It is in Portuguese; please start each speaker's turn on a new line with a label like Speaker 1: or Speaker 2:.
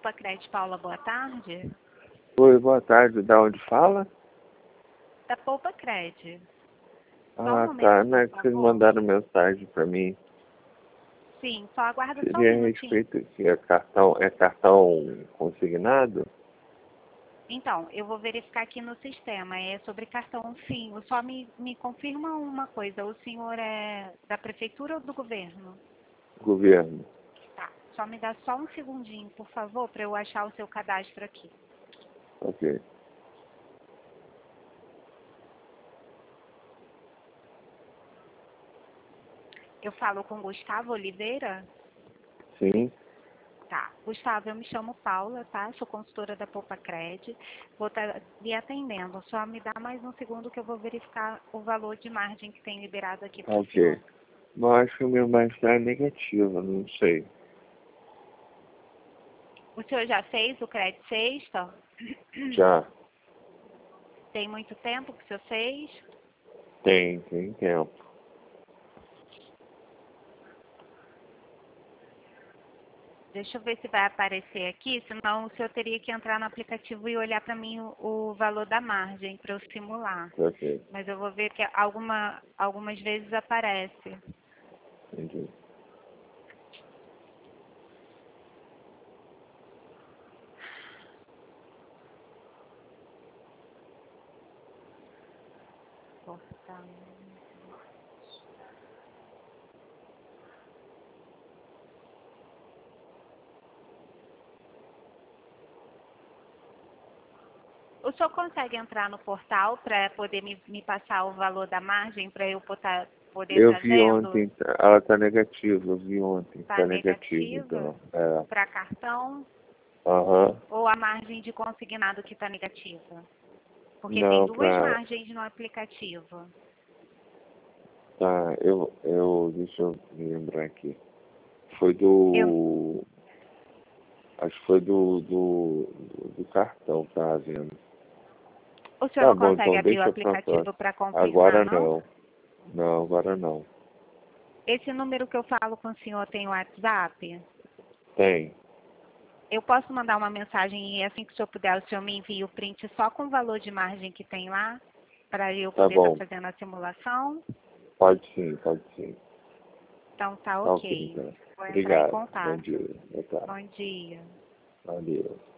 Speaker 1: Poupa Crédito, Paula, boa tarde.
Speaker 2: Oi, boa tarde. Da onde fala?
Speaker 1: Da Poupa Crédito.
Speaker 2: Ah, tá. Não é que vocês mandaram mensagem para mim.
Speaker 1: Sim, só aguarda só um
Speaker 2: Seria a
Speaker 1: minutinho.
Speaker 2: respeito que é cartão consignado?
Speaker 1: Então, eu vou verificar aqui no sistema. É sobre cartão, sim. Só me confirma uma coisa. O senhor é da prefeitura ou do governo?
Speaker 2: Governo.
Speaker 1: Tá. Só me dá só um segundinho, por favor, para eu achar o seu cadastro aqui.
Speaker 2: Ok.
Speaker 1: Eu falo com Gustavo Oliveira?
Speaker 2: Sim.
Speaker 1: Tá. Gustavo, eu me chamo Paula, tá? Sou consultora da Poupa Cred. Vou estar lhe atendendo. Só me dá mais um segundo que eu vou verificar o valor de margem que tem liberado aqui para o senhor.
Speaker 2: Ok. Mas acho que o meu margem é negativa, não sei.
Speaker 1: O senhor já fez o crédito sexta?
Speaker 2: Já.
Speaker 1: Tem muito tempo que o senhor fez?
Speaker 2: Tem tempo.
Speaker 1: Deixa eu ver se vai aparecer aqui, senão o senhor teria que entrar no aplicativo e olhar para mim o valor da margem para eu simular.
Speaker 2: Ok.
Speaker 1: Mas eu vou ver que algumas vezes aparece.
Speaker 2: Entendi.
Speaker 1: Portal. O senhor consegue entrar no portal para poder me passar o valor da margem para eu poder
Speaker 2: Eu
Speaker 1: estar
Speaker 2: vi
Speaker 1: vendo?
Speaker 2: ontem, ela tá negativa, eu vi ontem.
Speaker 1: Está
Speaker 2: Tá negativa,
Speaker 1: negativa
Speaker 2: então.
Speaker 1: para cartão
Speaker 2: Aham.
Speaker 1: ou a margem de consignado que está negativa? Porque tem
Speaker 2: Não,
Speaker 1: duas margens no aplicativo.
Speaker 2: Tá, deixa eu me lembrar aqui. Foi
Speaker 1: Eu,
Speaker 2: acho que foi do cartão, tá vendo?
Speaker 1: o senhor
Speaker 2: Tá
Speaker 1: não
Speaker 2: bom,
Speaker 1: consegue
Speaker 2: então
Speaker 1: abrir o
Speaker 2: deixa pra
Speaker 1: aplicativo
Speaker 2: próxima.
Speaker 1: para confirmar,
Speaker 2: Agora
Speaker 1: não?
Speaker 2: não. Não, agora não.
Speaker 1: Esse número que eu falo com o senhor tem WhatsApp?
Speaker 2: Tem.
Speaker 1: Eu posso mandar uma mensagem e assim que o senhor puder, o senhor me envia o print só com o valor de margem que tem lá, para eu
Speaker 2: Tá
Speaker 1: poder estar
Speaker 2: bom.
Speaker 1: fazendo a simulação?
Speaker 2: Pode sim, pode sim.
Speaker 1: Então tá
Speaker 2: Tá ok,
Speaker 1: ok.
Speaker 2: então.
Speaker 1: Vou entrar em
Speaker 2: Obrigado. Bom
Speaker 1: contato.
Speaker 2: dia. Boa tarde.
Speaker 1: Bom dia.
Speaker 2: Valeu.